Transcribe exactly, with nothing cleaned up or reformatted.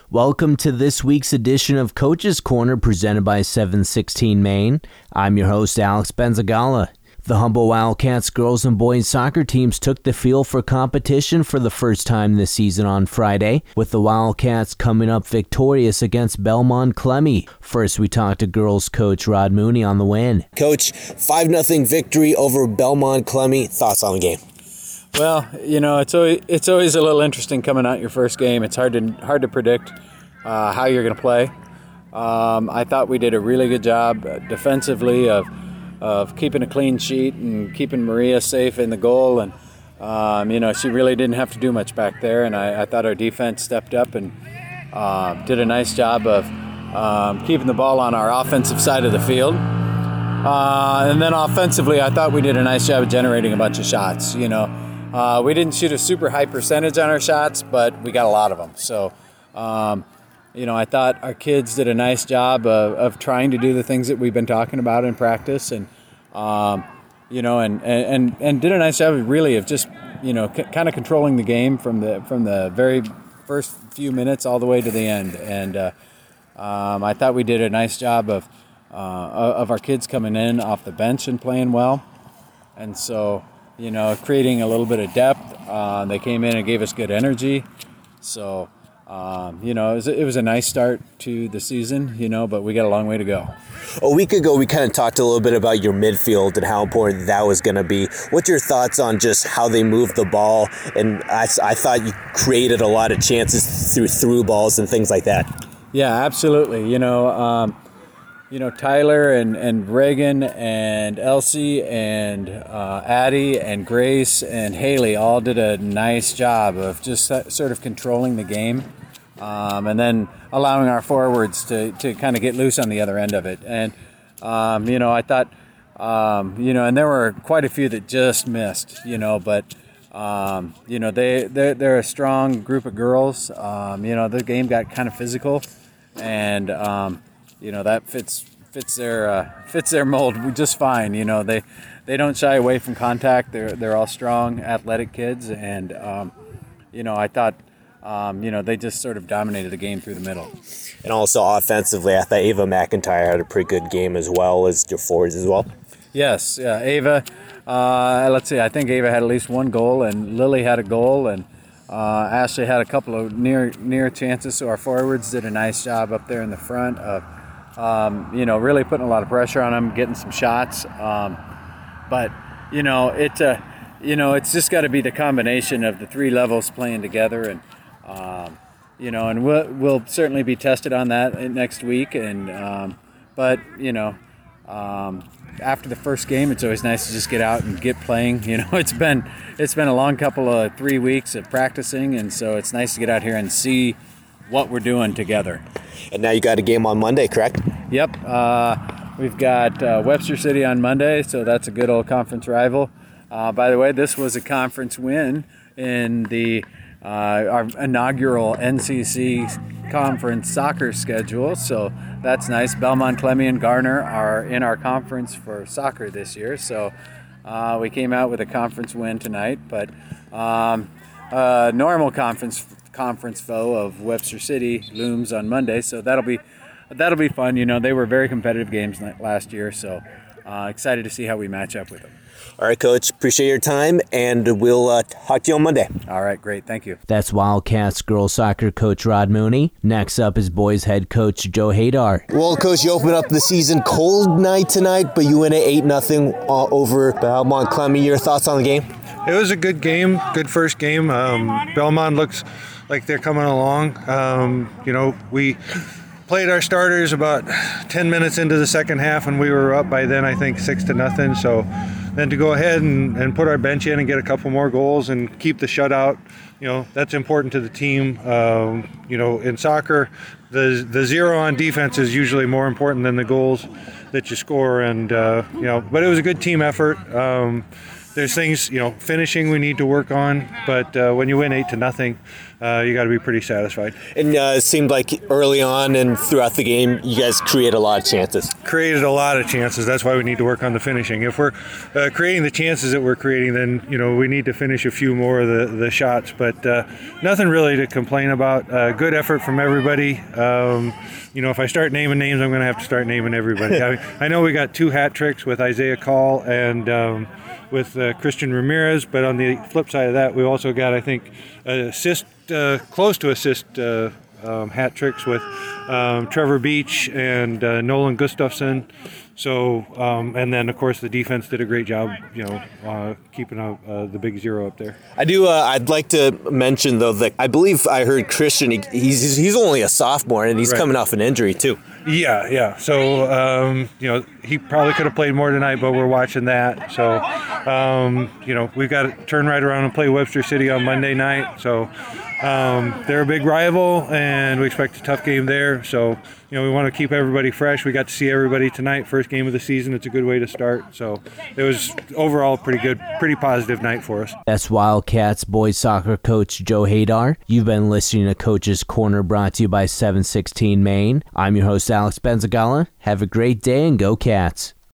Welcome to this week's edition of Coach's Corner presented by seven sixteen Maine. I'm your host, Alex Benzagala. The Humboldt Wildcats girls and boys soccer teams took the field for competition for the first time this season on Friday, with the Wildcats coming up victorious against Belmont Clemmy. First, we talked to girls coach Rod Mooney on the win. Coach, five nothing victory over Belmont Clemmy. Thoughts on the game? Well, you know, it's always, it's always a little interesting coming out your first game. It's hard to hard to predict uh, how you're going to play. Um, I thought we did a really good job defensively of of keeping a clean sheet and keeping Maria safe in the goal. And, um, you know, she really didn't have to do much back there. And I, I thought our defense stepped up and uh, did a nice job of um, keeping the ball on our offensive side of the field. Uh, and then offensively, I thought we did a nice job of generating a bunch of shots, you know. Uh, we didn't shoot a super high percentage on our shots, but we got a lot of them. So, um, you know, I thought our kids did a nice job of, of trying to do the things that we've been talking about in practice, and um, you know, and, and and did a nice job, of really, of just you know, c- kind of controlling the game from the from the very first few minutes all the way to the end. And uh, um, I thought we did a nice job of uh, of our kids coming in off the bench and playing well, and so. You know, creating a little bit of depth. Uh, they came in and gave us good energy. So, um, you know, it was, it was a nice start to the season, you know, but we got a long way to go. A week ago, we kind of talked a little bit about your midfield and how important that was going to be. What's your thoughts on just how they moved the ball? And I, I thought you created a lot of chances through through balls and things like that. Yeah, absolutely. You know, um, You know, Tyler and, and Reagan and Elsie and uh, Addie and Grace and Haley all did a nice job of just sort of controlling the game um, and then allowing our forwards to, to kind of get loose on the other end of it. And, um, you know, I thought, um, you know, and there were quite a few that just missed, you know, but, um, you know, they, they're, they're a strong group of girls. Um, you know, the game got kind of physical and, um, you know, that fits fits their uh, fits their mold just fine. You know, they they don't shy away from contact. They're they're all strong, athletic kids, and um, you know, I thought um, you know they just sort of dominated the game through the middle. And also offensively, I thought Ava McIntyre had a pretty good game as well as your forwards as well. Yes, yeah, Ava. Uh, let's see, I think Ava had at least one goal, and Lily had a goal, and uh, Ashley had a couple of near near chances. So our forwards did a nice job up there in the front of. Um, you know, really putting a lot of pressure on them, getting some shots. Um, but, you know, it, uh, you know, it's just got to be the combination of the three levels playing together. And, um, you know, and we'll, we'll certainly be tested on that next week. And, um, but, you know, um, after the first game, it's always nice to just get out and get playing. You know, it's been, it's been a long couple of three weeks of practicing. And so it's nice to get out here and see what we're doing together. And now you got a game on Monday, correct? Yep. Uh, we've got uh, Webster City on Monday, so that's a good old conference rival. Uh, by the way, this was a conference win in the uh, our inaugural N C C conference soccer schedule, so that's nice. Belmont, Clemmy, and Garner are in our conference for soccer this year, so uh, we came out with a conference win tonight, but um, uh, normal conference conference foe of Webster City looms on Monday, so that'll be that'll be fun. You know, they were very competitive games last year, so uh, excited to see how we match up with them. All right, Coach, appreciate your time, and we'll uh, talk to you on Monday. All right, great, thank you. That's Wildcats girls soccer coach Rod Mooney. Next up is boys head coach Joe Hadar. Well, Coach, you open up the season cold night tonight, but you win at eight nothing uh, over Belmont Clemmy. Your thoughts on the game? It was a good game, good first game. Um, Belmont looks like they're coming along. Um, you know, we played our starters about ten minutes into the second half, and we were up by then, I think, six to nothing. So then to go ahead and, and put our bench in and get a couple more goals and keep the shutout, you know, that's important to the team. Um, you know, in soccer, the the zero on defense is usually more important than the goals that you score. And, uh, you know, but it was a good team effort. Um, There's things, you know, finishing we need to work on, but uh, when you win eight to nothing, uh, you got to be pretty satisfied. And uh, it seemed like early on and throughout the game, you guys created a lot of chances. Created a lot of chances. That's why we need to work on the finishing. If we're uh, creating the chances that we're creating, then you know we need to finish a few more of the, the shots. But uh, nothing really to complain about. Uh, good effort from everybody. Um, you know, if I start naming names, I'm going to have to start naming everybody. I, I know we got two hat tricks with Isaiah Call and um, with uh, Christian Ramirez, but on the flip side of that, we also got, I think, assist, uh, close to assist uh, um, hat tricks with um, Trevor Beach and uh, Nolan Gustafson. So, um, and then of course the defense did a great job, you know, uh, keeping uh, uh, the big zero up there. I do. Uh, I'd like to mention though that I believe I heard Christian. He, he's he's only a sophomore and he's right. coming off an injury too. Yeah, yeah. So, um, you know, he probably could have played more tonight, but we're watching that. So, um, you know, we've got to turn right around and play Webster City on Monday night. So, um, they're a big rival, and we expect a tough game there. So, you know, we want to keep everybody fresh. We got to see everybody tonight, first game of the season. It's a good way to start. So, it was overall pretty good, pretty positive night for us. That's Wildcats boys soccer coach Joe Hadar. You've been listening to Coach's Corner, brought to you by seven sixteen Maine. I'm your host, Alex Benzagala. Have a great day and go Cats.